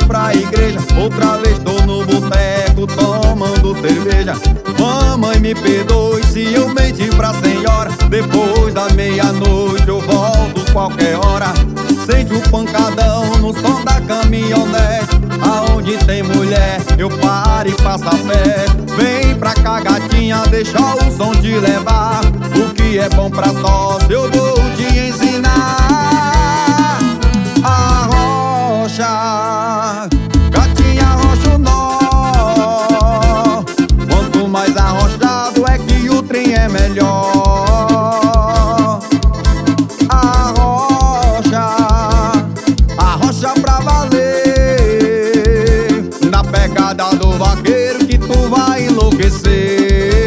pra igreja, outra vez tô no boteco tomando cerveja. Mamãe, me perdoe se eu menti pra senhora. Depois da meia-noite eu volto qualquer hora. Sente o pancadão no som da caminhonete. Aonde tem mulher eu paro e passo a pé. Vem pra cá, gatinha, deixa o som te levar. O que é bom pra tosse eu vou te ensinar. Arrocha, gatinha, arrocha o nó. Quanto mais arrochado é que o trem é melhor. Arrocha pra valer, na pegada do vaqueiro que tu vai enlouquecer.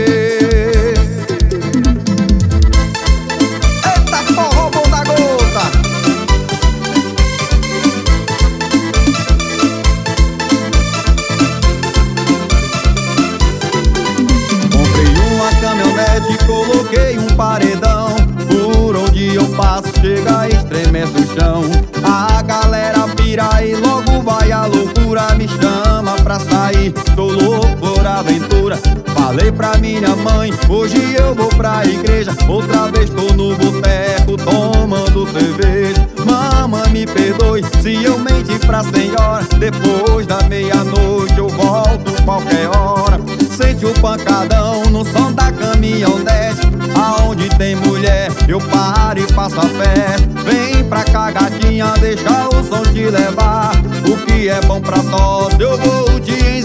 Eita, forró bom da gota. Comprei uma caminhonete e coloquei um paredão. Por onde eu passo chega e estremece o chão. A galera pira e logo vai a loucura. Me chama pra sair, tô louco por aventura. Falei pra minha mãe, hoje eu vou pra igreja. Outra vez tô no boteco tomando cerveja. Mamãe, me perdoe se eu menti pra senhora. Depois da meia-noite eu volto qualquer hora. Sente o pancadão no som da caminhonete. Aonde tem mulher eu paro e passo a pé. Vem pra cá, gatinha, deixa o som te levar. O que é bom pra tosse eu vou te ensinar.